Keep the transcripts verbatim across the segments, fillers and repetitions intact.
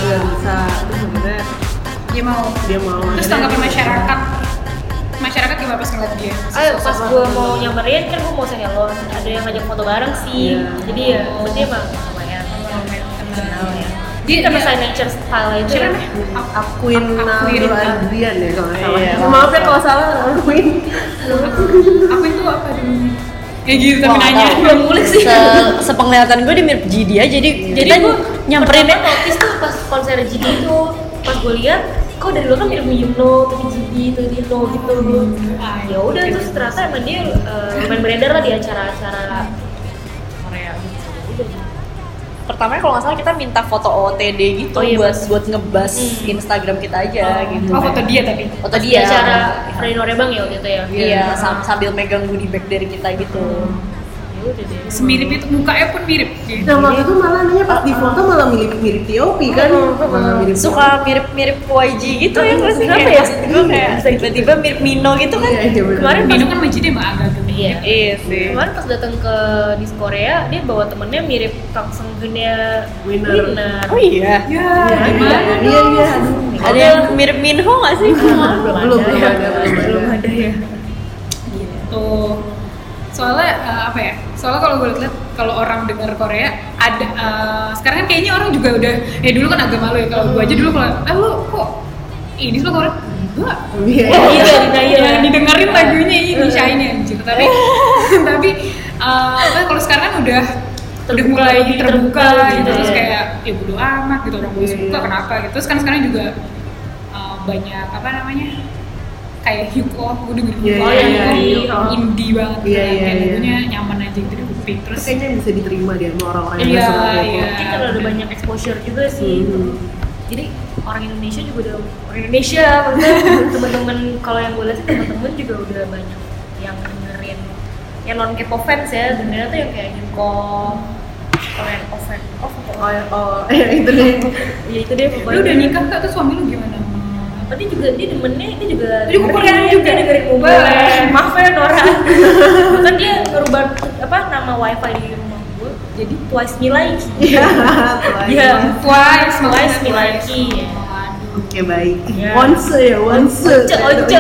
nggak bisa. Terus akhirnya dia mau dia mau. Terus tanggapan masyarakat masyarakat gimana pas ngeliat dia? Ayo pas gue mau nyamperin kan gue mau salon, ada yang ngajak foto bareng sih. Yeah. Jadi ya berarti emang lumayan kenal ya. Dia Dia dia signature style itu siapa ya. namanya? Akuin Akuin. Naldo Adrian ya kalau nggak salah. Iya. Maaf ya kalau salah Akuin. Aku itu apa dulu? Kayak gitu tapi Wah, nanya. tahu. Belum ngulik sih. Se- sepenglihatan gue dia mirip G D aja, jadi Jadi kita gue nyamperin pertama notice tuh pas konser G D itu, pas gue lihat kok dari dulu kan mirip Yumno, tapi G D, tapi Dino gitu. Ah, Ya udah terus ternyata emang dia uh, lumayan beredar lah di acara-acara Korea gitu. Udah. pertamanya kalau nggak salah kita minta foto O O T D gitu Oh, iya, buat Mas. buat ngebas Hmm. Instagram kita aja gitu. Oh, foto dia tapi. Foto Di dia. acara Freddy Norebang ya waktu itu ya. Iya, sam- sambil megang goodie bag dari kita gitu. Ya udah deh. Semirip itu, mukanya pun mirip. Nah waktu itu malah nanya pas di foto malah mirip-mirip T O P kan? Malah mirip Suka mirip-mirip Y G gitu ya pasti Kenapa kayak ya? maksud gue kayak tiba-tiba mirip Mino gitu kan. Iya, iya, bener. Kemarin pas Mino kan Majid emang agak-agak Iya. Iya sih. Kemarin pas datang ke di Korea, dia bawa temennya mirip Kang Sung Geunnya Winner. Winner. Oh iya. Ya, Iya, gimana? iya, iya, aduh. Ada yang mirip Minho nggak sih? belum Belum, belum ya. ada, belum ada. belum ada ya. Tuh. Soalnya eh, apa ya? Soalnya kalau gue lihat kalau orang dengar Korea ada eh, sekarang kan kayaknya orang juga udah ya dulu kan agak malu ya kalau gue aja dulu kalau ah lu kok ini lo Korea enggak Iya. Oh iya, iya. yang didengerin lagunya ini Shine anjir tapi tapi eh, apa kalau sekarang kan udah udah mulai lebih terbuka, terbuka gitu gitu, terus ya. kayak ya bodo amat gitu orang gue Iya, suka iya. kenapa gitu terus kan sekarang juga eh, banyak apa namanya kayak hip hop, gue dengerin hip Iya, hop iya, yang iya, hip iya. hop indie banget Iya, kan, iya, kayak iya. lagunya nyaman aja gitu di kuping terus Terus kayaknya bisa diterima dia sama orang-orang yang Iya, nggak suka iya. K-pop. Mungkin karena udah banyak exposure juga sih. Hmm. Jadi orang Indonesia juga udah orang Indonesia maksudnya teman-teman kalau yang gue lihat sih teman-teman juga udah banyak yang dengerin yang non K-pop fans ya dengerin tuh yang kayak Yunko, Korean Oven, oh Oh, ya, oh, ya itu deh. ya itu deh lu pokoknya. udah nikah kak tuh suami lu gimana? Tapi juga dia demennya dia juga Dia mau Korea juga. dengerin Boleh. Boleh. Maaf ya Nora. Kan dia ngerubah apa nama wifi di rumah gue jadi Twice Me Like. Iya. Iya. Twice, Twice Me maksudnya Like. Twice. Iya. Waduh. Oke baik. Ya. Once ya, once. Oce, oce.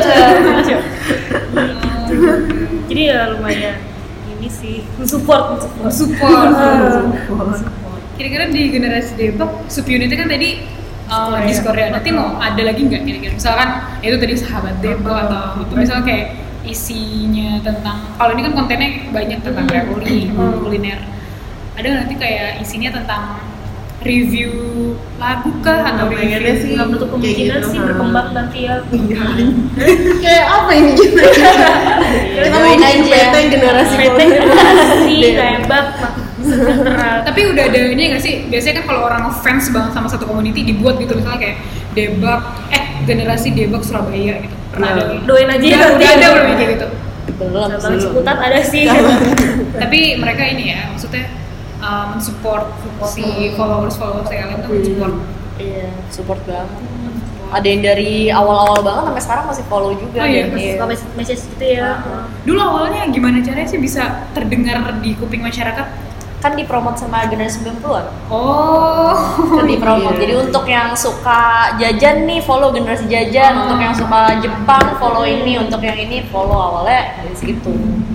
Jadi ya lumayan ini sih support support. Support. Support. Kira-kira di generasi Depok, subunitnya kan tadi uh, di Korea nanti mau ada lagi nggak kira-kira? Misalkan itu tadi sahabat Depok atau itu misalnya kayak isinya tentang kalau ini kan kontennya banyak tentang traveling, kuliner. Ada nggak nanti kayak isinya tentang review lagu kah atau Nah, pengennya review? sih Nggak menutup kemungkinan kayak gitu, sih ha. berkembang nanti ya. Iya. Kayak apa ini gitu? Kita mau Join bikin aja. P T generasi P T generasi nembak sejahtera. Tapi udah ada ini nggak sih? Biasanya kan kalau orang fans banget sama satu community dibuat gitu misalnya kayak Debak, eh generasi Debak Surabaya gitu. Pernah ada? Nah. Doain aja Udah, nanti. udah ada belum kayak gitu? Belum Bang sih. Ciputat ada sih. Tapi mereka ini ya, maksudnya uh, mensupport si followers-followers kalian tuh mensupport. Iya, support banget. Ada yang dari awal-awal banget sampai sekarang masih follow juga. Oh, iya, dan- Suka mes- message gitu ya. Dulu awalnya gimana caranya sih bisa terdengar di kuping masyarakat? Kan dipromot sama generasi sembilan puluhan. Oh, Kan dipromot. iya. Jadi untuk yang suka jajan nih follow generasi jajan, Oh. untuk yang suka Jepang follow ini, untuk yang ini follow awalnya dari situ.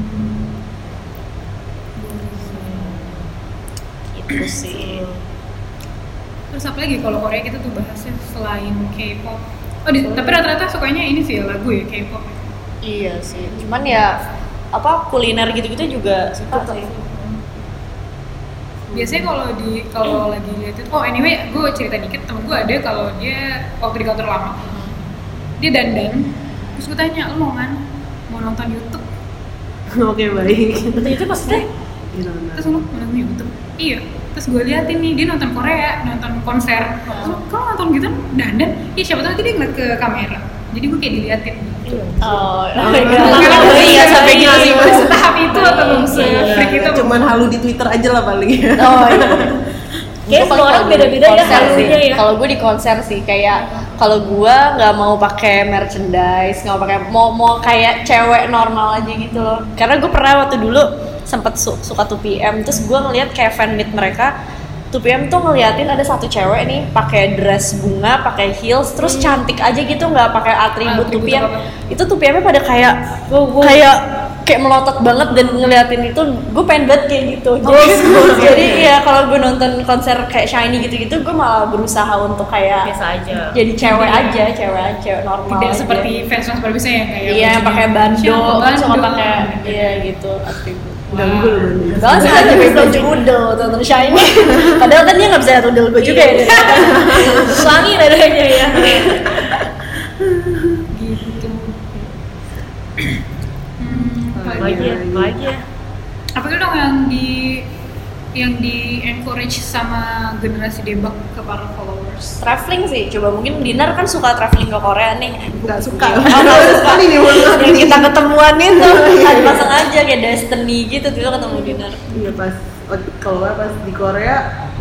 Gitu sih. terus apa lagi kalau Korea kita tuh bahasnya selain K-pop? Oh, di, tapi rata-rata sukanya ini sih ya, lagu ya K-pop. Iya sih. Cuman ya apa kuliner gitu-gitu juga suka sih. Biasanya kalau di kalau lagi lihat itu, oh anyway, gue cerita dikit temen gue ada kalau dia waktu di kantor lama, dia dandan, terus gue tanya, lo mau mana? Mau nonton YouTube? Oke baik. Betul itu maksudnya Gimana? Terus lo mau nonton YouTube? Iya. Terus gue liatin nih, dia nonton Korea, nonton konser. Terus, kalau nonton gitu dandan, iya siapa tahu nanti dia ngeliat ke kamera. Jadi gue kayak diliatin. Oh, Oh, Karena oh iya sampai gitu sih. belum setahap itu atau belum se-freak itu. Cuman halu di Twitter aja lah paling. Oh iya. Kayak Gua paling semua orang kalau di beda-beda ya konser sih. halunya ya. Kalau gue di konser sih kayak kalau gue nggak mau pakai merchandise, nggak mau pakai mau mau kayak cewek normal aja gitu loh. Karena gue pernah waktu dulu sempet su- suka tuh P M, terus gue ngeliat kayak fan meet mereka two P M tuh ngeliatin ada satu cewek nih pakai dress bunga, pakai heels, terus Hmm. cantik aja gitu, nggak pakai atribut two P M. apa-apa. Itu two P M-nya pada kayak Wow, wow. kayak kayak melotot banget dan ngeliatin itu, gue pengen banget kayak gitu. Jadi, jadi ya kalau gue nonton konser kayak Shiny gitu-gitu, gue malah berusaha untuk kayak Biasa aja. jadi cewek aja, cewek aja, cewek normal. Tidak aja. seperti fans fans pada biasanya yang kayak Iya, yang pakai bando, kan suka bando. pakai iya gitu atribut. Ganggu lu Bando. Gak sih aja pakai baju udel tonton Shiny. Padahal kan dia nggak bisa lihat udel gue juga ya. Wangi dadanya ya. gitu. Hmm, apa Apa lagi lagi ya? ya? Apa lagi ya? Apa itu dong yang di yang di encourage sama generasi debak ke para followers? Traveling sih, coba mungkin Dinar kan suka traveling ke Korea nih. Nggak suka. Oh, nggak suka. Ini nih mohon maaf Yang nih. kita ketemuan itu, ada pasang aja kayak Destiny gitu, tiba ketemu Dinar. Iya pas kalau nggak pas di Korea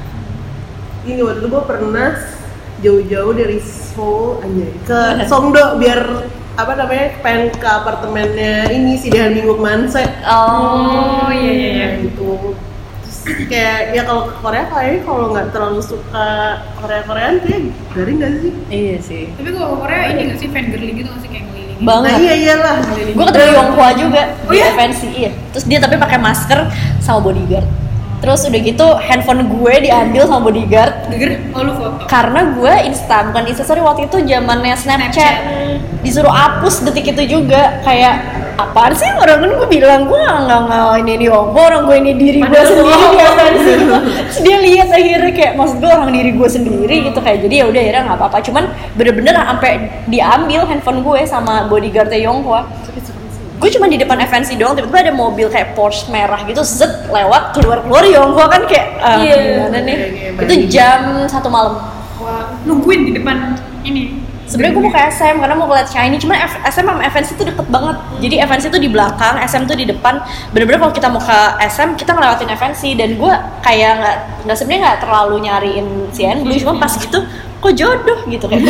ini waktu itu gue pernah jauh-jauh dari Seoul aja ke Songdo biar apa namanya pengen ke apartemennya ini si Dehan Minggu Manse. Oh, iya iya iya. Gitu. Terus kayak ya kalau ke Korea kayaknya kalau nggak terlalu suka Korea-Koreaan kayak garing nggak sih? Iya sih. Tapi kalau Korea ini nggak sih fangirling gitu nggak sih kayak ngeliling? Nah Banget. iya iyalah. Gue ketemu Yonghwa juga Oh di iya? F N C, iya. Terus dia tapi pakai masker sama bodyguard. Terus udah gitu handphone gue diambil sama bodyguard Denger? Oh lu foto? karena gue Insta, bukan Insta, sorry, waktu itu zamannya Snapchat. Snapchat. Disuruh hapus detik itu juga, kayak apaan sih orang kan gue bilang gue nggak nggak ini ini Yonghwa, orang gue ini diri gue Padahal sendiri bohong. ya kan sih. Terus dia lihat akhirnya kayak maksud gue orang diri gue sendiri gitu, kayak jadi ya udah akhirnya nggak apa-apa, cuman bener-bener sampai diambil handphone gue sama bodyguardnya Yonghwa. Gue cuma di depan F N C doang, tiba-tiba ada mobil kayak Porsche merah gitu, zet lewat keluar-keluar Yonghwa kan kayak ah, Iya. gimana nih? Kayak- kayak Itu banding. jam satu malam. Wah, nungguin di depan ini. Sebenarnya gue mau ke S M karena mau ngeliat Shiny, cuman F- S M sama F N C tuh deket banget. Jadi F N C tuh di belakang, S M tuh di depan. Bener-bener kalau kita mau ke S M kita ngelewatin F N C, dan gue kayak nggak nggak sebenarnya nggak terlalu nyariin C N Blue, cuma pas gitu kok jodoh gitu kayak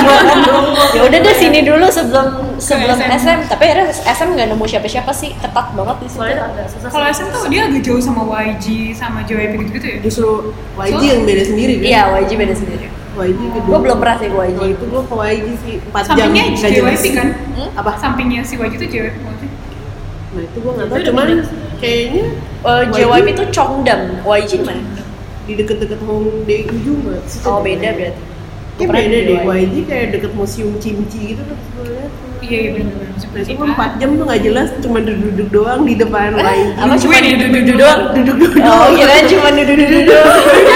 ya udah deh sini dulu sebelum sebelum S M. S M, tapi akhirnya S M nggak nemu siapa-siapa sih, ketat banget di situ. Soalnya agak susah. Kalau S M tuh dia agak jauh sama Y G sama J Y P gitu-gitu ya. Justru Y G yang beda sendiri kan? Iya, Y G beda sendiri. Y G gedung. Gue belum pernah sih ke Y G. Oh, itu gue ke Y G sih empat jam. Sampingnya nggak J Y P jelas. kan? Hmm? Apa? Sampingnya si Y G tuh J Y P maksudnya. Nah itu gue nggak tahu, Itu udah cuman beda sih. kayaknya Uh, J Y P tuh Cheongdam, Y G di mana? di deket-deket Hongdae ujung nggak sih? Oh beda berarti. Kayak Pernah beda di deh, Y G. Y G kayak deket museum Cimci gitu kan sebenarnya. Iya iya benar-benar. Nah itu kan empat jam tuh nggak jelas, cuma duduk-duduk doang di depan Y G. Apa cuma Nungguin ya, duduk-duduk doang? Duduk-duduk Oh, doang. kira cuma duduk-duduk doang.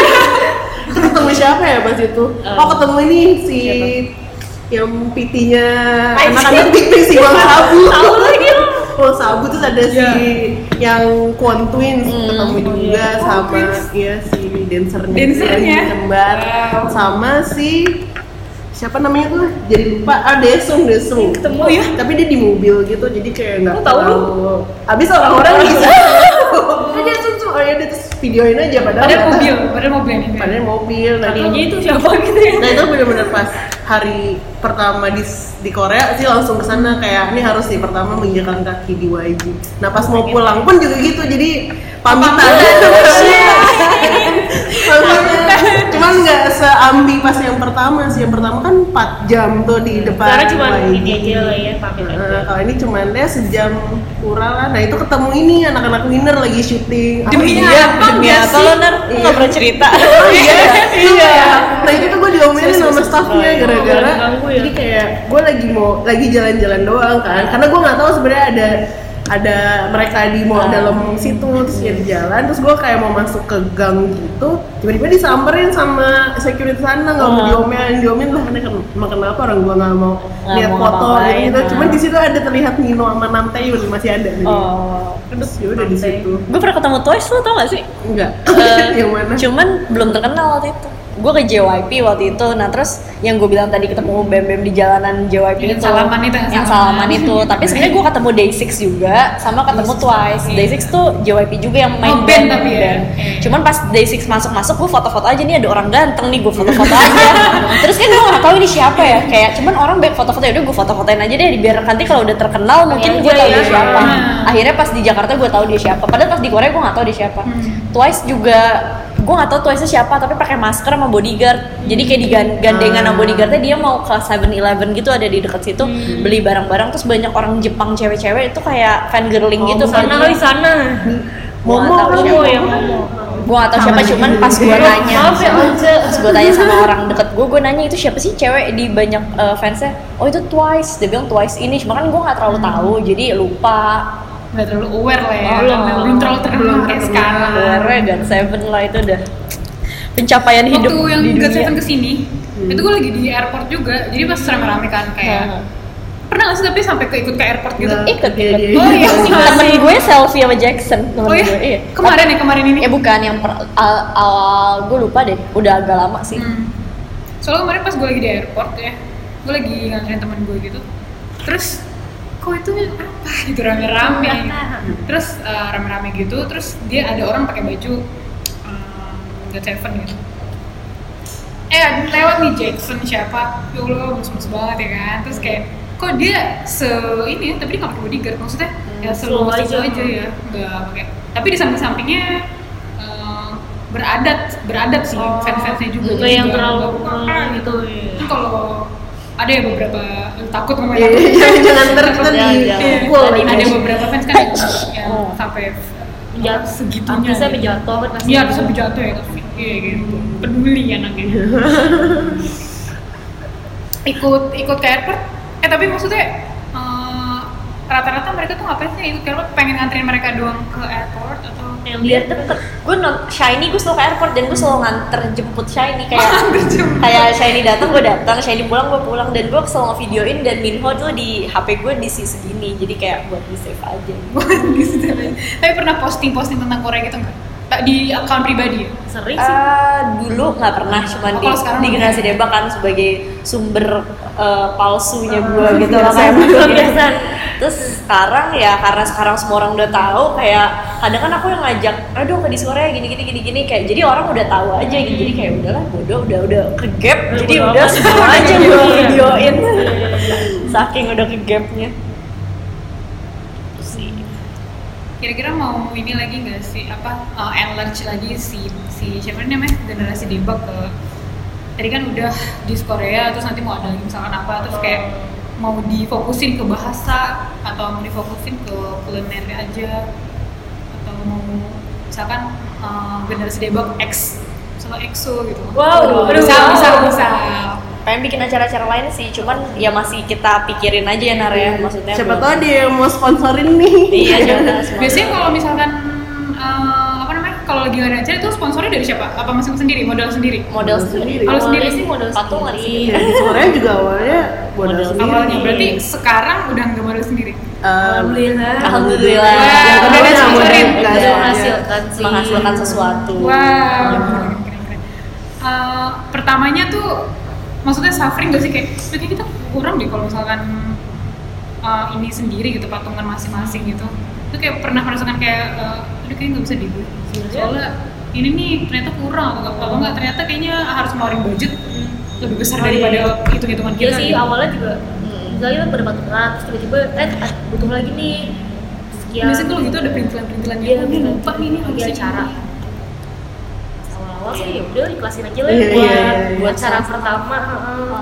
Itu ketemu siapa ya pas itu? Uh, Oh ketemu ini si siapa? yang P T-nya Ay, anak-anak T V si Bang Sabu. Tahu lagi lo. Oh Sabu terus ada si Iya. yang Kwon Twins Hmm, ketemu oh juga iya. sama Kwon Twins. ya si dancernya Dancernya? yang kembar Wow. sama si siapa namanya tuh jadi lupa ah Desung Desung Ketemu Oh, iya? tapi dia di mobil gitu jadi kayak nggak Kok tahu lu? abis orang-orang bisa kan dia tuh oh ya dia terus videoin aja padahal Padahal nggak mobil, tahu. padahal mobil ini. padahal mobil nah itu Tadinya itu siapa gitu ya? nah itu bener-bener pas hari pertama di di Korea sih langsung kesana kayak ini harus nih pertama menginjakan kaki di Y G. Nah pas mau pulang pun juga gitu jadi pamitan. Pamitan. Cuman nggak seambi pas yang pertama sih, yang pertama kan empat jam tuh di depan. Sekarang cuma Y G. ini aja lah ya, pamit aja. Nah, kalau ini cuman ya sejam kurang lah. Nah itu ketemu ini anak-anak winner lagi syuting. Demi Ah, apa? Demi Nggak apa sih? lo Nar? Lo nggak pernah cerita. Oh iya, Iya. Nah itu tuh gue diomelin Serius, sama serius. staffnya Oh, iya. gara-gara Ganggu ya? jadi kayak gue lagi mau lagi jalan-jalan doang kan, karena gue nggak tahu sebenarnya ada ada mereka di mau Ah. dalam situ terus ya di jalan terus gue kayak mau masuk ke gang gitu tiba-tiba disamperin sama security sana nggak mau Ah. diomelin diomelin lah karena ken- emang kenapa orang gue nggak mau Nggak lihat mau foto ngapain, gitu ah. cuman di situ ada terlihat Nino sama Namtae masih ada nih Oh. terus ya udah di situ Gue pernah ketemu Twice, lo tau gak sih? enggak Eh, yang mana Cuman belum terkenal waktu itu. Gue ke J Y P waktu itu, nah terus yang gue bilang tadi ketemu bem-bem di jalanan J Y P Yang itu, salaman itu, yang yang salaman. salaman itu. Tapi sebenarnya gue ketemu Day six juga, sama ketemu Twice. Day six tuh J Y P juga yang main Oh, band tapi ya? band. Iya. Cuman pas Day six masuk-masuk, gue foto-foto aja nih ada orang ganteng nih, gue foto-foto aja. Terus kan gue nggak tahu ini siapa ya, kayak cuman orang baik foto-foto, ya udah gue foto-fotoin aja deh, biar nanti kalau udah terkenal mungkin gue aja tahu ya. dia siapa. Hmm. Akhirnya pas di Jakarta gue tahu dia siapa, padahal pas di Korea gue nggak tahu dia siapa. Hmm. Twice juga gue nggak tahu Twice siapa tapi pakai masker sama bodyguard. Jadi kayak digandengan sama bodyguardnya, dia mau ke seven eleven gitu ada di dekat situ hmm. beli barang-barang, terus banyak orang Jepang cewek-cewek itu kayak fangirling oh, gitu. Sana kali sana. Momo, Momo ya Momo. Gue gak tau siapa, cuman pas gue nanya, Maaf ya Once. pas gue tanya sama orang deket gue, gue nanya itu siapa sih cewek di banyak uh, fansnya. Oh itu Twice, dia bilang Twice ini, cuma kan gue gak terlalu tahu jadi lupa. Nggak terlalu aware lah ya, Belum, belum terlalu terkenal kayak sekarang. Aware God Seven lah itu udah pencapaian hidup waktu yang di God dunia. Seven kesini, hmm. itu gue lagi di airport juga, jadi pas rame-rame kan kayak Hmm. pernah nggak sih tapi sampai ke ikut ke airport gitu? Nggak. Ikut, Iya, ikut. iya. Oh iya sih. Temen gue selfie sama Jackson. Temen Oh iya? gue, iya. Kemarin ya kemarin ini? Ya bukan yang per, al, al, gue lupa deh, udah agak lama sih. Hmm. Soalnya kemarin pas gue lagi di airport ya, gue lagi nganterin teman gue gitu, terus kok itu apa gitu rame-rame, terus uh, rame-rame gitu, terus dia ada orang pakai baju um, God Seven gitu. Eh lewat nih Jackson siapa, ya Allah bagus-bagus banget ya kan, terus kayak kok dia se ini tapi dia nggak pakai bodyguard, maksudnya ya slow slow aja, aja. aja ya, nggak pakai. Tapi di samping-sampingnya uh, beradat, beradat sih Oh, fans-fansnya juga. bukan yang Juga terlalu nggak- gitu ya. kan kalau ada ya beberapa takut ngomong Iya, takut. iya, jangan ntar kita Jangan, Iya, dipukul jangan. lagi. ada beberapa fans kan yang, yang Oh. sampai Jat, segitunya. bisa jatuh kan pasti. Iya, bisa jatuh ya tapi iya gitu. Peduli anaknya. ikut ikut ke airport. Eh tapi maksudnya eh, rata-rata mereka tuh ngapain sih ikut ke airport? Pengen nganterin mereka doang ke airport atau Yang Biar lihat deket. Gue non Shiny gue selalu ke airport dan gue selalu nganter jemput Shiny kayak Nganter jemput. kayak Shiny datang gue datang, Shiny pulang gue pulang, dan gue selalu ngevideoin, dan Minho tuh di H P gue di sisi segini jadi kayak buat di save aja. buat gitu? Tapi pernah posting-posting tentang Korea gitu nggak? Tak di account pribadi ya? sering sih. Uh, dulu nggak pernah, cuman Oh, di, kalau sekarang di udah. generasi Deba kan sebagai sumber uh, palsunya gue Ah, gitu lah kebiasaan. kayak Kebiasaan. Terus sekarang ya karena sekarang semua orang udah tahu, kayak kadang kan aku yang ngajak, aduh ke Diskorea gini gini gini gini kayak jadi orang udah tahu aja gitu, jadi kayak udahlah bodoh udah udah ke gap, Udah jadi bodo udah amat. semua aja gue Iya. videoin saking udah ke gapnya. Kira-kira mau ini lagi nggak sih apa uh, enlarge lagi si si siapa namanya generasi Debak ke tadi kan udah di Korea, terus nanti mau ada lagi misalkan apa, terus kayak mau difokusin ke bahasa atau mau difokusin ke kuliner aja atau mau misalkan uh, generasi Debak X misalnya E X O gitu. Wow, bisa aduh, bisa wow. bisa. Pengen bikin acara-acara lain sih, cuman ya masih kita pikirin aja ya Nar ya, maksudnya Siapa belum- tahu dia yang mau sponsorin nih. Iya, jangan semua. Biasanya kalau misalkan uh, apa namanya kalau lagi ada acara itu sponsornya dari siapa? Apa masing sendiri, modal sendiri? model sendiri. Kalau sendiri Awalnya sih modal patungan sendiri. Ya, di Korea juga awalnya modal Modal sendiri. Awalnya berarti sekarang udah nggak modal sendiri. Um, Alhamdulillah. Alhamdulillah. Wah, yang kedua udah nggak sponsorin. modal, Udah ya. menghasilkan sih. Menghasilkan sesuatu. Wow. Keren, keren, keren. Uh, pertamanya tuh maksudnya suffering gak sih kayak berarti kita kurang deh kalau misalkan uh, ini sendiri gitu patungan masing-masing gitu. Itu kayak pernah merasakan kayak uh, aduh kayaknya nggak bisa di gue. Soalnya ini nih ternyata kurang atau apa enggak, ternyata kayaknya harus ngeluarin budget lebih besar Oh, iya, daripada iya. hitung-hitungan Iya kita. sih gitu. awalnya juga misalnya kita pada patungan terus tiba-tiba eh ah, butuh lagi nih sekian. Biasanya kalau gitu ada perintilan-perintilan Iya, gitu. Ini lupa nih ini lagi harusnya acara. gini. Awal-awal sih ya udah ikhlasin aja lah Iya, buat iya, iya. buat acara pertama. heeh.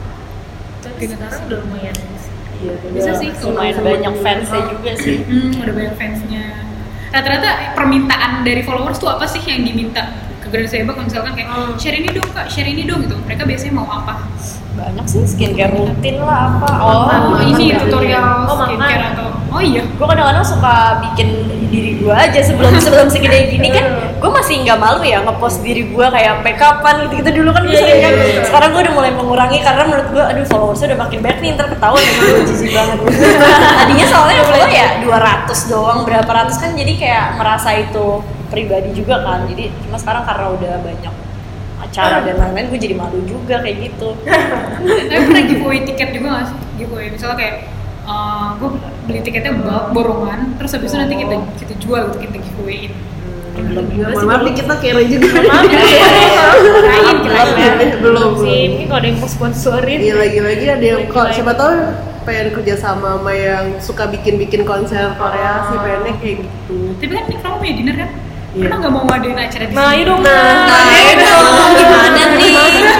Tapi Gitu. sekarang udah lumayan. Iya, Bisa udah sih, Lumayan sama-sama banyak juga. fansnya juga sih. Hmm, udah banyak fansnya. Rata-rata permintaan dari followers tuh apa sih yang diminta ke Grand Sebak? Misalkan kayak Hmm. share ini dong kak, share ini dong gitu. Mereka biasanya mau apa? Banyak sih, skincare rutin lah apa. Oh, Oh, ini makan. tutorial Oh, makan. skincare atau oh iya. gue kadang-kadang suka bikin diri gue aja sebelum sebelum segede gini kan, gue masih nggak malu ya ngepost diri gue kayak make upan gitu-gitu dulu kan gue Iya, sering iya, kan. iya. Sekarang gue udah mulai mengurangi karena menurut gue aduh followersnya udah makin banyak nih, ntar ketahuan ya gue jijik banget. Tadinya soalnya follow ya dua ratus doang, berapa ratus kan, jadi kayak merasa itu pribadi juga kan. Jadi cuma sekarang karena udah banyak acara dan lain-lain gue jadi malu juga kayak gitu. Tapi pernah giveaway tiket juga nggak sih? Giveaway misalnya kayak uh, gue beli tiketnya bo- borongan, terus habis itu nanti kita kita jual gitu, kita giveawayin. Belum. Mohon maaf nih kita kere juga. Maaf ya. Kirain, kirain. Belum, belum. Sih, mungkin kalau ada yang mau sponsorin. Iya, lagi-lagi ada yang kok Lagi-lagi. siapa tahu pengen kerja sama sama yang suka bikin-bikin konser Korea sih, pengennya kayak gitu. Tapi kan nih kamu punya dinner kan? Iya. Kenapa nggak mau ngadain acara di Nah, sini? iya dong. Nah, Ayo dong, gimana nih?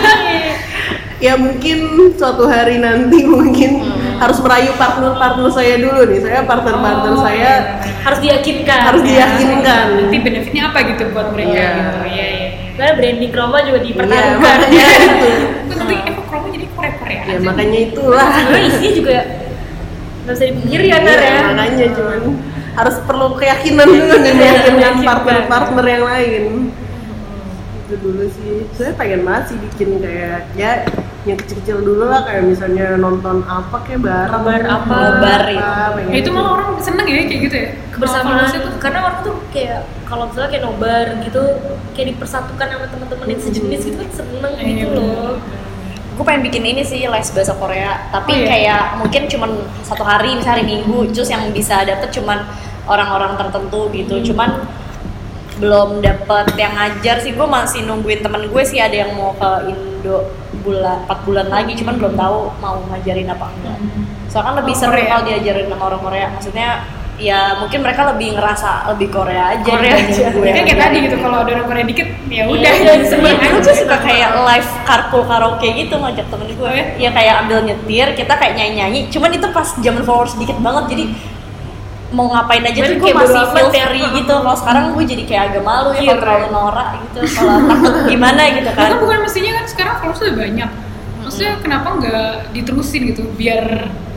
Ya mungkin suatu hari nanti mungkin harus merayu partner-partner saya dulu nih. Saya partner-partner Oh, saya Harus diyakinkan. harus diyakinkan. Nanti benefitnya apa gitu buat mereka Iya. gitu. Iya, iya. Karena branding Chroma juga Iya, dipertaruhkan. makanya itu. Terus nanti eh kok Chroma jadi Korea-Korea Ya aja? makanya itulah. Sebenarnya isinya juga nggak bisa dipungkiri ya, Nar Iya, ya. makanya cuman harus perlu keyakinan dulu nih Iya, meyakinkan meyakinkan. partner-partner yang lain. Itu dulu sih. Saya pengen banget sih bikin kayak ya yang kecil-kecil dulu lah, kayak misalnya nonton apa kayak bareng. Nobar apa. Nobar itu. pengen Ya, itu gitu. malah orang seneng ya kayak gitu ya. Kebersamaan Kalau saya tuh karena orang tuh kayak kalau misalnya kayak nobar gitu kayak dipersatukan sama teman-teman yang sejenis gitu kan seneng Iya, gitu loh. Gue pengen bikin ini sih les bahasa Korea, tapi Oh, iya? kayak mungkin cuman satu hari, misalnya hari Minggu, terus yang bisa dapet cuman orang-orang tertentu gitu. Cuman belum dapet yang ngajar sih. Gue masih nungguin temen gue sih, ada yang mau ke Indo bulan empat bulan lagi, cuman belum tahu mau ngajarin apa enggak. Soalnya kan lebih Oh, seru Korea. kalau diajarin sama orang Korea. Maksudnya ya mungkin mereka lebih ngerasa lebih Korea aja Korea dibanding aja. gue. Ya, kayak tadi gitu, kalau ada orang Korea dikit ya udah Iya, gitu, semua seneng Aku aja. tuh suka kayak live carpool karaoke gitu ngajak temen gue. Oh, ya? Ya kayak ambil nyetir, kita kayak nyanyi-nyanyi. Cuman itu pas zaman followers sedikit banget, jadi mau ngapain aja Cuman tuh gue kayak masih bodo feel amat ya. free gitu. Kalau sekarang gue jadi kayak agak malu ya Iya, kalau terlalu norak gitu. Kalau takut gimana gitu kan. Kan bukan mestinya kan sekarang followers udah banyak. Maksudnya kenapa nggak diterusin gitu biar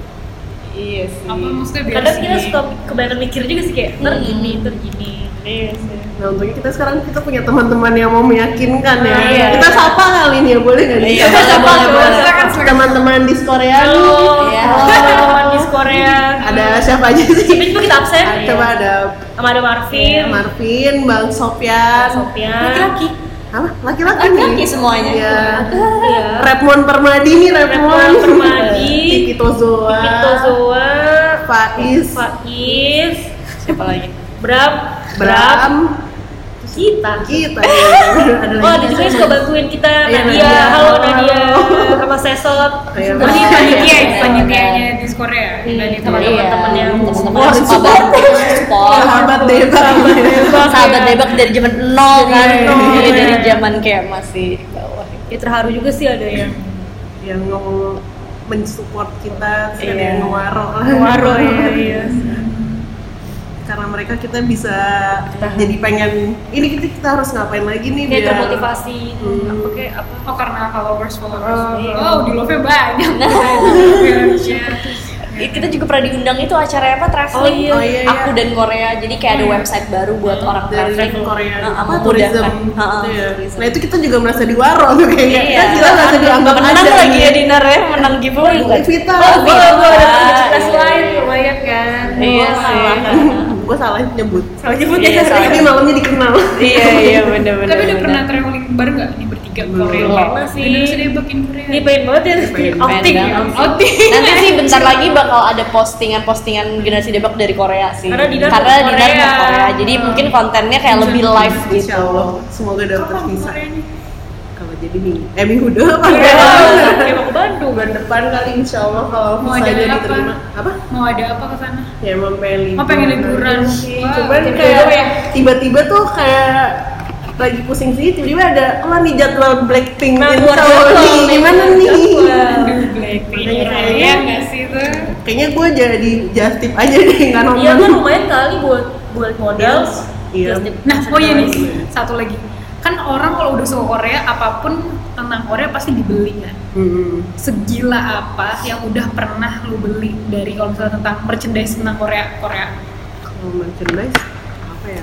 Iya sih. apa maksudnya biar Kadang kita si- suka kebanyakan mikir juga sih kayak ntar Hmm. gini, ntar gini. Iya sih. Nah untungnya kita sekarang kita punya teman-teman yang mau meyakinkan ya. Iya. Kita sapa kali ini ya, boleh nggak? nih? Iya, boleh, boleh, boleh. Silakan, silakan. Teman-teman di Korea nih. Halo, Iya. teman-teman di Korea. Ada siapa aja sih? Tapi cuma kita absen. Coba ada Sama ada Marvin, Marvin, Bang Sofyan. Sofian. Laki-laki. Apa? Laki-laki Laki-laki nih. semuanya. Iya. Iya. Repmon Permadi nih, Repmon. Repmon Permadi. Tiki Tozoa. Vito Zoa, Faiz. Faiz, Siapa lagi? Bram, Bram. kita. Kita. ya. Ada Oh, ada lagi. juga yang suka bantuin kita, Iya, Nadia. Nadia. Halo Nadia, Halo. sama Sesot. Iya, Oh, ini Iya, panitia, iya, ya, panitianya di Korea. Iya, Tadi teman-teman yang teman-teman support, yang suka support. bantu, support. Sahabat Deba. Sahabat Debak dari zaman nol kan, Iya, Iya, iya. dari zaman kayak masih bawah. Ya terharu juga sih ada yang Yang ngomong mensupport kita, terus ada Iya. yang ngewaro lah. waro ya, iya. Karena mereka kita bisa jadi pengen ini kita, kita harus ngapain lagi nih Kayak biar termotivasi. Hmm. Apa kayak apa? Oh, karena followers followers. Oh, iya. Oh, di love-nya banyak. Ih, kita juga pernah diundang itu acara apa traveling Oh, iya. Oh, iya, iya. aku dan Korea, jadi kayak ada website baru buat orang dari traveling Korea Nah, apa memudahkan. tourism Ha-ha, gitu ya. tourism. Nah itu kita juga merasa diwaro tuh kayaknya Iya, kita merasa dianggap menang ada lagi nih. ya Dinar ya, menang giveaway bukan? Vita Oh, gue gue ada Ah, cerita iya. lain lumayan kan. Iya Wah, sih. gue salah nyebut Salah nyebut Iya, ya. salah. tapi malamnya dikenal Iya iya bener-bener. Tapi udah pernah traveling bareng nggak nih bertiga ke Belum. Korea? Pernah sih. Indonesia Debak in Korea. Ini pengen banget ya Pengen outing. banget. Outing. Nanti sih bentar lagi bakal ada postingan-postingan generasi Debak dari Korea sih. Karena Dinar Karena mau Dinar mau Korea. Korea. Jadi mungkin kontennya kayak lebih live gitu. Insya Allah semoga dapat Kapan ke visa Korea nih? kalau jadi minggu eh minggu depan Iya, ya. kayak mau ke Bandung. bulan depan kali insya Allah kalau Mau visanya ada apa? diterima apa Mau ada apa ke sana? ya emang pengen liburan Oh, pengen liburan. sih. Wah, cuman oke. kayak tiba-tiba tuh kayak lagi pusing sih tiba-tiba ada oh nih jadwal Blackpink Nah, in keluar Seoul jadwal, nih gimana nih Aduh, Blackpink. Makanya Iya kayaknya- nggak sih tuh? kayaknya gue jadi just tip aja deh nggak nonton Iya kan lumayan kali buat buat modal. Iya. Just di- Nah, oh iya nih, Iya. satu lagi. Kan orang kalau udah suka Korea, apapun tentang Korea pasti dibeli kan. Hmm. Segila apa yang udah pernah lu beli dari kalau misalnya tentang merchandise tentang Korea Korea? Kalau merchandise apa ya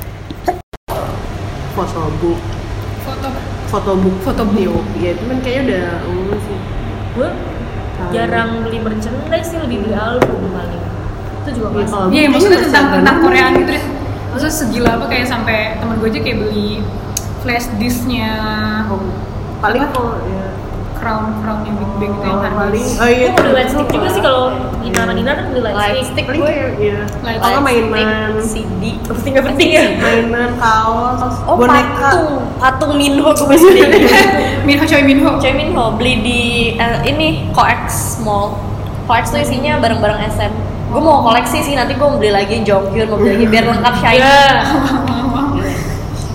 photobook Foto. photobook Photobook. ya itu kan kayaknya udah umum sih Gue jarang beli merchandise sih, lebih beli album paling. Itu juga Iya, masih. kalau- Iya, Kayaknya maksudnya masih tentang agak tentang nemu. Koreaan gitu deh. Maksudnya segila apa kayak sampai temen gue aja kayak beli flash disknya Oh, paling kalau ya crown crown yang big big itu yang oh, paling harus. oh iya Gue beli lightstick juga sih kalau Ina sama Nina kan beli lightstick. Lightstick paling gue kayak ya Light kalau mainan C D. Penting nggak penting ya? mainan kaos Oh boneka patung, patung Minho gue masih beli. Minho Choi Minho. Choi Minho beli di eh, ini Coex Mall. Coex tuh isinya barang-barang S M. Gue mau koleksi sih, nanti gue mau beli lagi Jonghyun, mau beli lagi biar lengkap shiny. Iya.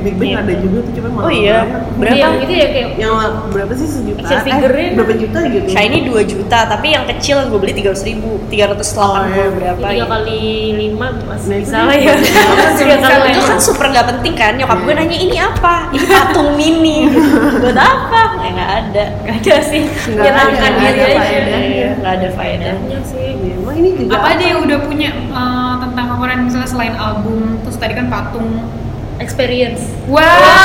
Big Bang ada juga tuh cuma mahal Oh iya, banget. berapa? Yang itu ya kayak Yang berapa sih sejuta? Action figure-nya eh, berapa juta gitu? Shiny dua juta, tapi yang kecil gue beli tiga ratus ribu, tiga ratus delapan puluh Oh, iya. berapa tiga gitu. kali lima masih Nah, bisa itu lah dia. ya. Tiga kali Itu kan super gak penting kan, nyokap gue nanya ini apa? Ini patung mini gitu. Buat apa? Ya nggak ada. Gak ada sih. Nggak ada, Menyenangkan nggak diri ada aja. faedahnya. Nggak ada faedah. Iya sih. Iya, emang ini juga Apa aja yang udah punya uh, tentang Korea misalnya selain album, terus tadi kan patung. Experience. Wow.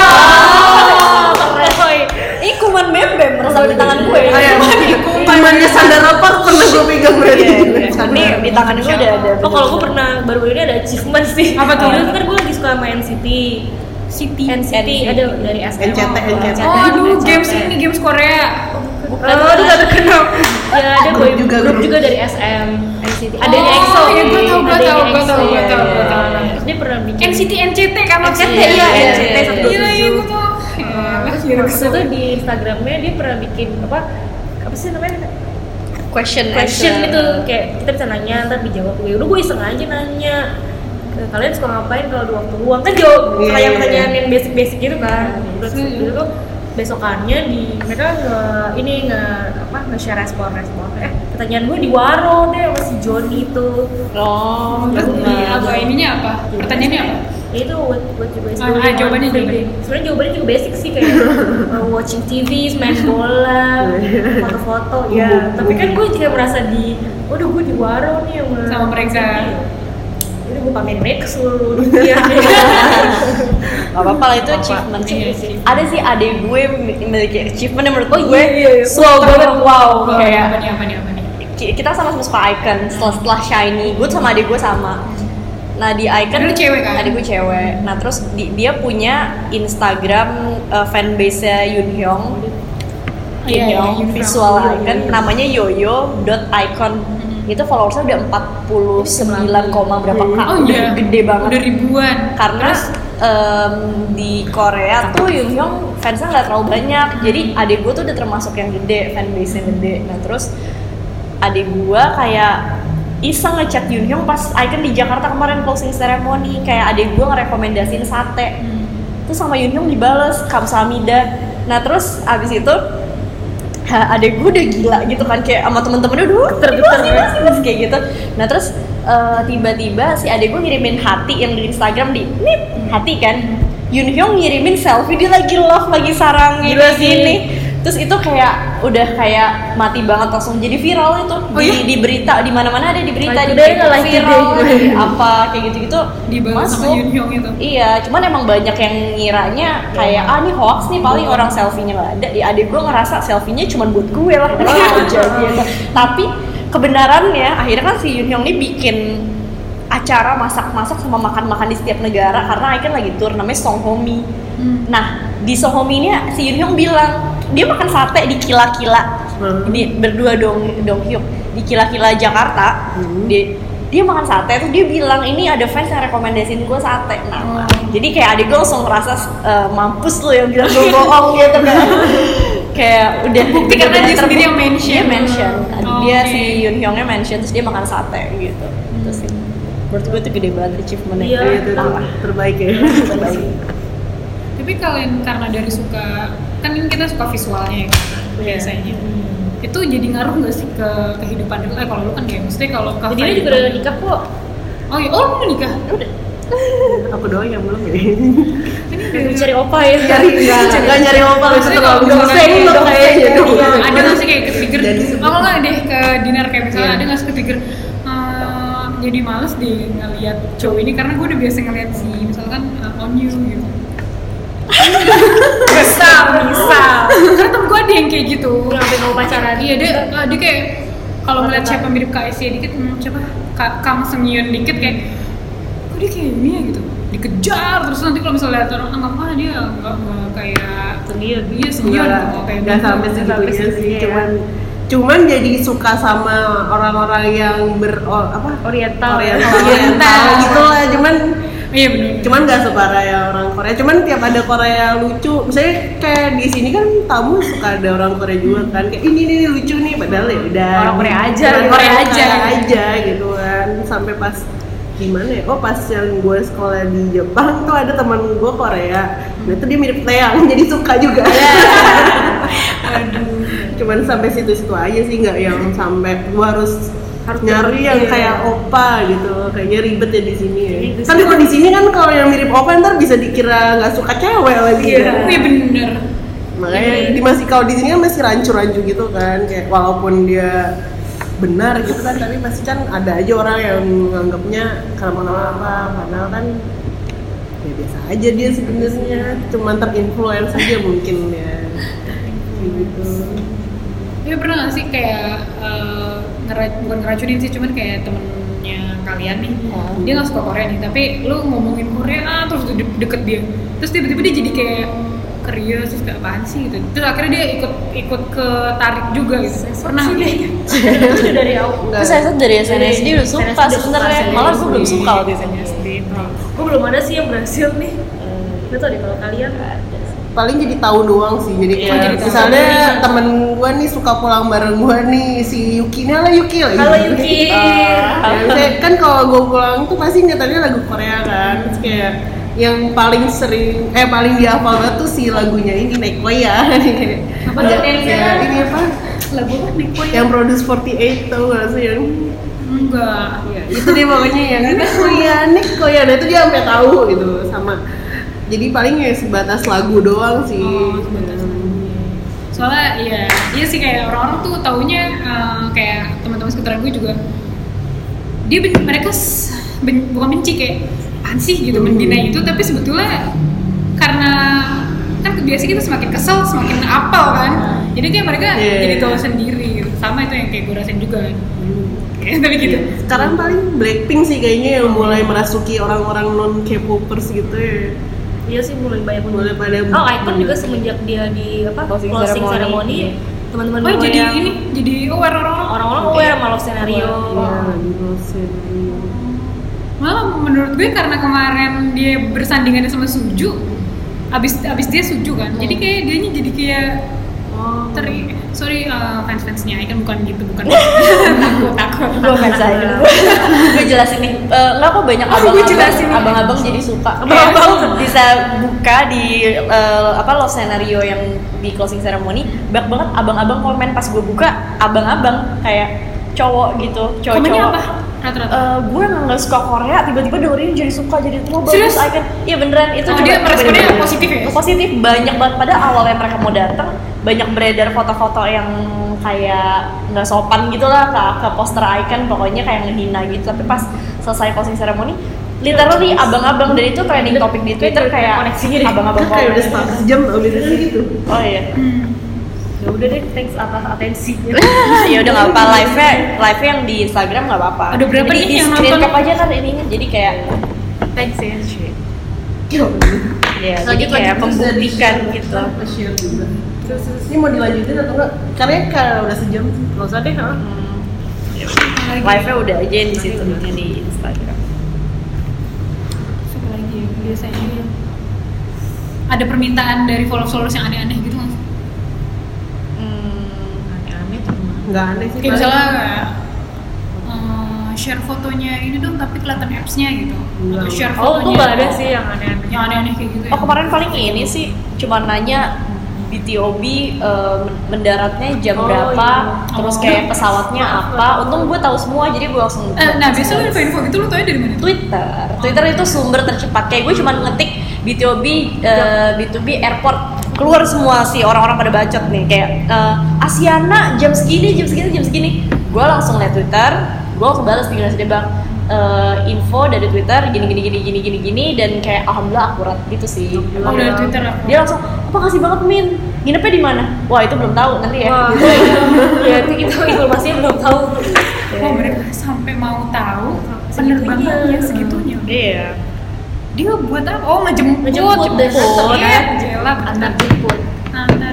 Keren. Ini kuman bebek merasa di tangan gue. Oh, iya. Kumannya sandar apa pernah gue pegang berarti. Iya, iya. Ini di tangan gue udah ada. Oh kalau gue pernah baru-baru ini ada achievement sih. Apa tuh? Dulu kan gue lagi suka sama N C T. City. N C T ada dari S M. N C T, N C T. Oh, aduh, games ini games Korea. Bukan. Oh, dia gak terkenal. Ya ada Grup boy juga, grup grup. juga dari S M, N C T. Oh, Adanya EXO. iya, gua tahu, gua Adanya tahu, gua EXO. tahu, gua tahu, Iya, gua tahu. iya. Terus dia pernah bikin N C T N C T kan N C T maksudnya. iya, Iya, N C T iya, satu Gila, iya, tujuh. gua tahu. Terus terus itu di Instagramnya dia pernah bikin apa? Apa sih namanya? Question, Question answer. itu kayak kita bisa nanya ntar dijawab. Ya udah gue iseng aja nanya. "Ke- Kalian suka ngapain kalau di waktu luang?" Kan jawab Iya, iya, pertanyaan-pertanyaan iya. yang basic-basic gitu kan. Terus Hmm. itu tuh besokannya di mereka nge, ini nge apa nge-share respon-respon. Eh, pertanyaan gue di Waro deh sama si Joni itu. Oh, Terus di benar. apa ininya apa? Pertanyaannya apa? Ya itu buat buat juga Ah, ah, jawabannya, jawabannya. sebenarnya jawabannya juga basic sih kayak uh, watching T V, main bola, foto-foto ya. Tapi kan gue juga merasa di, waduh gue di Waro nih sama, Sama mereka. Udah gue pamerin mereka ke seluruh dunia. Gak apa-apa lah itu Apa-apa. achievement sih. Iya sih. Ada sih adik gue memiliki achievement yang menurut Oh, gue iya, iya, iya. wow banget, wow Apa kayak nih, apa nih, apa nih? ki- kita sama-sama suka icon setelah setelah shiny gue sama adik gue sama. Nah di icon Adik lu cewek kan? adik gue cewek. Nah terus di- dia punya Instagram uh, fanbase-nya Yoonhyung. Iya, iya, Yoonhyung Yoonhyung. visual Iya, icon iya. namanya yoyo.icon. Mhm. Itu followersnya udah empat puluh sembilan, berapa Hmm. k. Oh Udah iya, gede banget. Udah ribuan. Karena em, di Korea tuh Yoonhyung fansnya nggak terlalu banyak, jadi adik gue tuh udah termasuk yang gede, fanbase yang gede. Nah terus adik gue kayak iseng ngechat Yoonhyung pas Icon di Jakarta kemarin closing ceremony, kayak adik gue ngerekomendasiin sate, Hmm. terus sama Yoonhyung dibales kamsahamnida. Nah terus abis itu ha, adek gue udah gila gitu kan, kayak sama temen-temennya udah Geter-geter, mas, mas, mas, kayak gitu. Nah terus eh, tiba-tiba si adek gue ngirimin hati yang di Instagram di nip hati kan. Yoonhyung ngirimin selfie dia lagi love, lagi sarang Gila ini sih. gini. Terus itu kayak udah kayak mati banget, langsung jadi viral itu Oh, di, iya? di berita, di mana-mana ada di berita, Like di today, K-pop like viral, today. di apa kayak gitu-gitu Dibalas sama masuk. Yoonhyung itu. Iya, cuman emang banyak yang ngiranya kayak ah nih hoax nih, paling orang selfie-nya nggak ada. Di adik gue ngerasa selfie-nya cuma buat gue lah aja gitu. Tapi kebenarannya akhirnya kan si Yoonhyung nih bikin acara masak-masak sama makan-makan di setiap negara karena Icon lagi tour namanya Songhomi. Hmm. Nah di Songhomi ini si Yoonhyung bilang dia makan sate di Kila-Kila, Hmm. di berdua dong Donghyuk di Kila-Kila Jakarta. Hmm. Dia dia makan sate tuh dia bilang ini ada fans yang rekomendasiin gue sate. Nah, Oh. jadi kayak adik gue langsung ngerasa eh, mampus lu yang bilang gue bohong gitu kan. Kayak udah Bukti udah karena dia bener sendiri yang terbukti. mention. Dia mention. Oh, Dia oke. si Yoonhyungnya mention terus dia makan sate gitu. Itu sih. Menurut gue tuh gede banget achievementnya. Iya. Itu tuh terbaik ya. Terbaik. Tapi kalian karena dari suka, kan ini kita suka visualnya ya, biasanya. Itu jadi ngaruh nggak sih ke kehidupan lu? Eh kalau lu kan kayak mesti kalau ke Jadi dia juga udah nikah kok. Oh iya, oh lu udah nikah? Udah. Aku doang yang belum ya. Udah cari opa ya. Cari enggak, enggak nyari opal itu Maksudnya terlalu kalau dosen misalkan- dong kayaknya dong. Iya, ada nggak sih kayak ke-trigger? Jadi sebut. Oh nggak deh ke dinner kayak misalnya Iya. ada nggak sih ke-trigger? "Eh, jadi males deh ngeliat cowok ini karena gue udah biasa ngeliat si misalkan uh, on you gitu. bisa, bisa. Karena temen gue ada yang kayak gitu. Sampai mau pacaran. Iya dia, uh, dia kayak kalau ngeliat siapa mirip K S Y dikit, hmm, siapa Ka- Kang Seung-yeon dikit kayak, kok dia kayak ini ya gitu. Dikejar terus nanti kalau misalnya lihat orang anggap ah dia nggak nggak kayak Sengyeon. iya Seung-yeon Enggak, gitu, kayak enggak gitu. sampai segitunya sih, segitunya. cuman cuman jadi suka sama orang-orang yang ber oh, apa Oriental. oriental, Oriental. oriental gitu lah, cuman Iya benar. cuman nggak separah ya orang Korea, cuman tiap ada Korea lucu, misalnya kayak di sini kan tamu suka ada orang Korea juga kan, kayak ini nih lucu nih, padahal ya udah Orang Korea aja, Orang Korea Korea aja. aja gitu kan, sampai pas gimana ya, oh pas yang gue sekolah di Jepang tuh ada teman gue Korea, nah itu dia mirip Taeyang jadi suka juga. Aduh. Cuman sampai situ-situ aja sih, nggak yang sampai gue harus Harus nyari yang iya. kayak opa gitu, kayaknya ribet ya di sini ya. Iya, Kan kalau di sini kan kalau yang mirip opa ntar bisa dikira nggak suka cewek lagi. Iya. kan. Iya bener. Makanya Iya. di masih kalau di sini kan masih rancu-rancu gitu kan, kayak walaupun dia benar gitu kan, tapi pasti kan ada aja orang yang menganggapnya kenapa-napa, padahal kan ya biasa aja dia sebenarnya, cuma terinfluence aja mungkin ya. Kayak gitu. Ya pernah nggak sih kayak uh, ngera- bukan ngeracunin sih, cuman kayak temennya kalian nih, Hmm. dia nggak suka Korea nih, tapi lu ngomongin Korea ah, terus de- deket dia, terus tiba-tiba dia jadi kayak Korea, terus kayak apaan sih gitu, terus akhirnya dia ikut ikut ke tarik juga gitu. Pernah sih nggak? itu udah dari awal. Enggak. Terus saya tuh dari S N S D udah suka S N S D udah sebenarnya, suka, malah S N S D. gue belum suka waktu S N S D. Gue belum ada sih yang berhasil nih. Gak tau deh kalau kalian. Paling jadi tahu doang sih, jadi Iya, kayak jadi tahu. misalnya temen gue nih suka pulang bareng gue nih, si Yuki nih, halo Yuki lagi. Halo Yuki. Ya, misalnya kan kalau gue pulang tuh pasti nyetelnya lagu Korea kan, terus kayak yang paling sering, eh paling dihafal banget tuh si lagunya ini Nekoya. Apa Ya, tuh? ya, ini apa? Lagu apa nih? Korea? Yang Produce forty-eight tau gak sih yang Enggak. ya, itu dia pokoknya yang Nekoya, Nekoya, nah itu dia sampai tahu gitu sama. Jadi paling ya sebatas lagu doang sih. Oh, sebatas Soalnya iya, iya sih kayak orang-orang tuh taunya eh, kayak teman-teman sekitaran gue juga dia ben- mereka s- ben- bukan benci kayak apaan sih gitu menghina itu, tapi sebetulnya karena kan kebiasaan kita semakin kesel semakin apal kan, jadi kayak mereka Iya. jadi tahu sendiri gitu. Sama itu yang kayak gue rasain juga kan. Kayak tapi gitu. Sekarang paling Blackpink sih kayaknya yang mulai merasuki orang-orang non K-popers gitu ya. Iya sih mulai banyak Mulai pada Oh, Icon juga semenjak dia di apa Closing closing, ceremony. ceremony, teman-teman Oh gue jadi yang ini jadi aware orang-orang. orang-orang aware sama love scenario. Iya, lagi bosen. Malah menurut gue karena kemarin dia bersandingannya sama Suju, abis abis dia Suju kan, jadi kayak dianya jadi kayak Oh. teri sorry uh, fans fansnya kan bukan gitu bukan takut takut Gue fans aja. Gue jelasin nih, eh, nggak kok banyak Oh, gue jelasin abang-abang, nih. abang-abang jadi suka. Abang-abang. Kayak bisa buka di eh, apa love scenario yang di closing ceremony, banyak banget abang-abang komen pas gue buka, abang-abang kayak cowok gitu, cowok-cowok. komennya apa rata-rata Eh, gue nggak nggak suka Korea, tiba-tiba dengerin jadi suka, jadi mau Serius? bagus icon. Iya beneran itu Oh, juga dia meresponnya bener-bener positif ya? positif banyak banget. Pada awalnya mereka mau datang banyak beredar foto-foto yang kayak nggak sopan gitu lah ke, ke poster icon, pokoknya kayak ngehina gitu. Tapi pas selesai closing ceremony literally abang-abang, dan itu trending topik di Twitter kayak Koneksinya deh. abang-abang Kan kayak udah komen. setengah jam tau biasanya gitu. Oh iya. hmm. Ya udah deh, thanks atas atensinya. Ya udah nggak apa, live-nya live yang di Instagram nggak apa-apa. Ada berapa Jadi nih di yang screen nonton? cap aja kan ininya, jadi kayak Thanks ya. ya jadi Lanjut, kayak lanjut. membuktikan gitu. Share juga. Terus, terus, ini mau dilanjutin atau enggak? Karena kalau udah sejam sih. Nggak usah deh, ha? Lagi. Live-nya udah aja di situ di Instagram. Siapa lagi ya? Biasanya ada permintaan dari followers yang aneh-aneh gitu nggak sih? Hmm, Aneh-aneh tuh gimana? Enggak aneh sih. Kayak paling- misalnya eh, share fotonya ini dong tapi kelihatan apps-nya gitu. Enggak. Atau share Oh, tuh fotonya. nggak ada sih yang aneh-aneh. Yang aneh-aneh kayak gitu. Oh kemarin paling ini sih cuma nanya B T O B eh, mendaratnya jam Oh, berapa, iya. terus Oh. kayak pesawatnya apa. Untung gue tahu semua, jadi gue langsung. Eh, nah biasa lu info-info gitu lu tau dari mana? Twitter, Twitter itu sumber tercepat. Kayak gue cuma ngetik B T O B, eh, B two B airport, keluar semua sih orang-orang pada bacot nih. Kayak eh, Asiana jam segini, jam segini, jam segini. Gue langsung liat Twitter, gue langsung balas di Gimana Bang. eh, info dari Twitter gini gini gini gini gini gini dan kayak alhamdulillah akurat gitu sih. Oh, dari Twitter aku. Dia langsung, apa kasih banget Min, nginepnya di mana? Wah itu belum tahu nanti ya. Wah, ya itu kita informasinya belum tahu. Oh mereka sampai mau tahu Segitunya. penerbangannya segitunya. Iya. Dia buat apa? Oh ngejemput. Ngejemput dan datang Iya, ya. jelas. Antar jemput. Antar.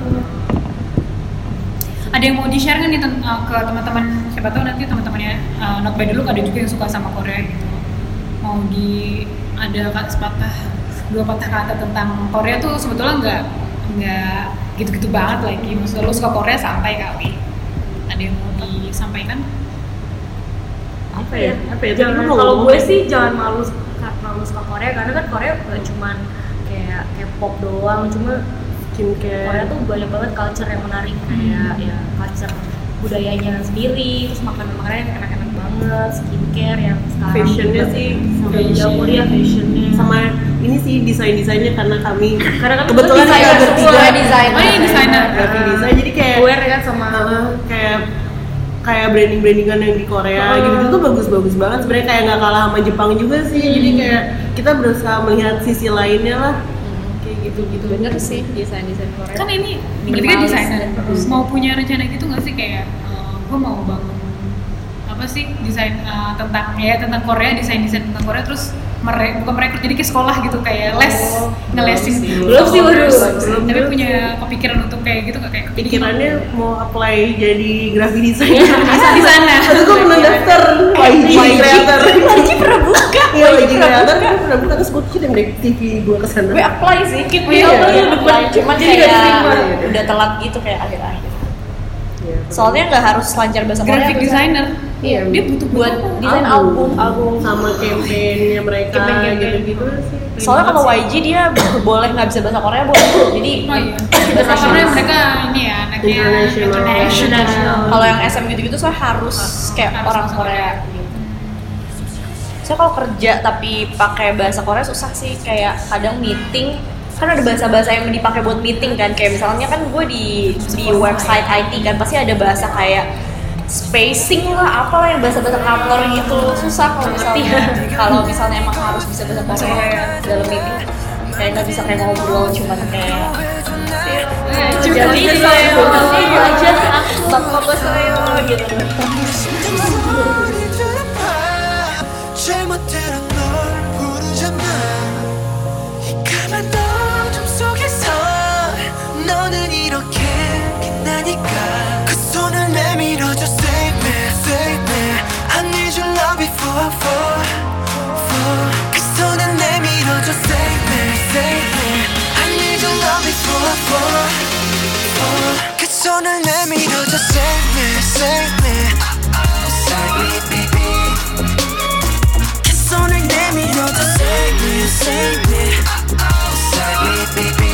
Ada yang mau di-share nggak nih ten- uh, ke teman-teman, siapa tahu nanti teman-temannya uh, Not By The Look ada juga yang suka sama Korea gitu. Mau di ada kata sepatah dua patah kata tentang Korea tuh sebetulnya nggak nggak gitu-gitu banget lagi. Maksudnya lu suka Korea sampai kali. Ada yang mau disampaikan? apa ya? Apa ya? Tadi Jangan, lu mau kalau ngomong gue apa? sih jangan malu malu suka Korea karena kan Korea gak cuman kayak K-pop doang, cuma Skincare. Korea tuh banyak banget culture yang menarik kayak ya culture budayanya sendiri, terus makanan-makanan yang enak-enak banget, skincare yang sekarang Fashionnya juga sih, sampai fashion. jauh ya fashionnya. Sama ini sih desain-desainnya karena kami Karena kami kebetulan desainer kita semua. bertiga Desainer. Oh iya, desainer. graphic design, jadi kayak Aware kan sama uh, kayak kayak branding brandingan yang di Korea Uh. gitu tuh bagus-bagus banget sebenarnya, kayak nggak kalah sama Jepang juga sih. Jadi kayak kita berusaha melihat sisi lainnya lah, kayak gitu-gitu. Bener sih desain-desain Korea. Kan ini berarti kan Minimalis desainer dan terus mau punya rencana gitu nggak sih kayak gue mau bangun apa sih desain uh, tentang ya tentang Korea, desain desain tentang Korea, terus mere, bukan merekrut jadi ke sekolah gitu kayak les Oh, ngelesin belum sih. Belum sih, waduh. Belum. tapi punya kepikiran untuk kayak gitu nggak kayak Pikirannya mau apply jadi graphic design bisa di sana. Terus gue pernah daftar Y G creator. Y G pernah buka. Iya, Y G creator kan pernah buka, terus gue kirim deh T V gue ke sana. Gue apply sih, Iya, gue iya, apply, cuman Jadi nggak kayak diterima. udah telat gitu kayak akhir-akhir. Iya, Soalnya nggak harus lancar bahasa Korea. graphic bisa. designer. Iya, Dia butuh buat buat desain album, album. sama campaign-nya mereka Campaign-campaign. gitu-gitu sih. Soalnya kalau Y G dia boleh nggak bisa bahasa Korea boleh. Jadi Oh iya. bahasa Karena Inggris. mereka ini ya anaknya International. international. Kalau yang S M gitu-gitu saya harus kayak Harus orang bahasa Korea. Saya kalau kerja tapi pakai bahasa Korea susah sih, kayak kadang meeting kan ada bahasa-bahasa yang dipakai buat meeting kan, kayak misalnya kan gue di di website I T kan pasti ada bahasa kayak spacing lah, apalah yang bahasa-bahasa kantor gitu, susah kalau misalnya kalau misalnya emang harus bisa bahasa Korea dalam meeting, kayak nggak bisa kayak ngobrol cuman kayak jadi saya belajar bapak saya gitu. 잘못대로 널 부르잖아 이 까만 어둠 속에서 너는 이렇게 빛나니까 그 손을 내밀어줘 Save me, save me I need your love before I fall, fall 그 손을 내밀어줘 Save me, save me I need your love before I fall, fall 그 손을 내밀어줘 Save me, save me Save me, baby 손을 내밀어줘 Save me, save me Save me, baby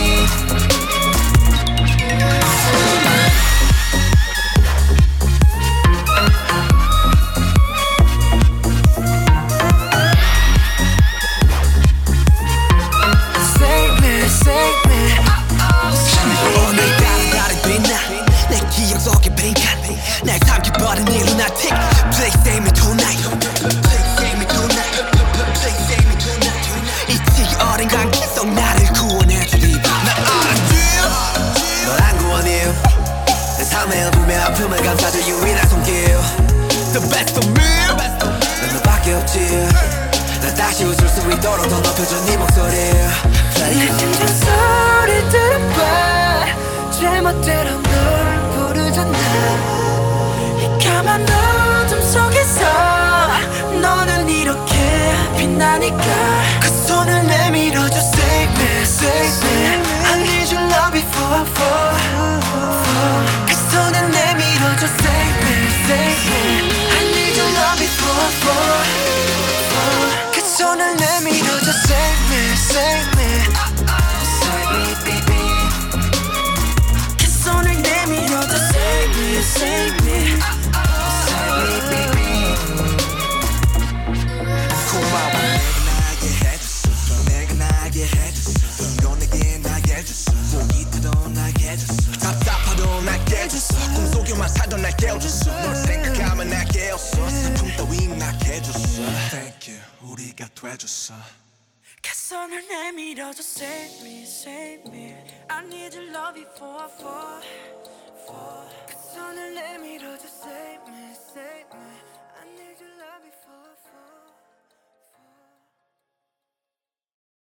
Save me, save me 오늘 다른 달이 빛나 내 기억 속에 빈칸 날 삼켜버린 이 lunatic Please save me tonight Please save me tonight Please save me tonight 잊히기 어린 관계 속 나를 구원해주리 나 알았지 널안 구원해 내 삶의 어둠의 아픔을 감싸줄 유일한 손길 The best of me 난 너밖에 없지 나 다시 웃을 수 있도록 더 높여줘 네 목소리 내 심장 소리 들어봐 제멋대로 널 부르잖아 이 까만 어둠 속에서 너는 이렇게 빛나니까 그 손을 내밀어줘 Save me, save me I need your love before I fall, fall 그 손을 내밀어줘 Save me, save me I need your love before I fall, fall 그 손을 내밀어줘 Save me, save me Save me, baby 그 손을 내밀어줘 Save me, save me Save me, baby 고마워 내가 나게 해줬어 내가 나게 해줬어 넌 내게 나게 해줬어 꼭 이토록 나게 해줬어 답답하도 나게 해줬어 꿈속에만 살던 날 깨워줬어 널 생각하면 나게 해줬어 슬픔 따윈 나게 해줬어 Thank you 우리가 돼줬어 그 손을 내밀어줘 Save me, save me I need your love before I fall, fall 그 손을 내밀어줘 Save me, save me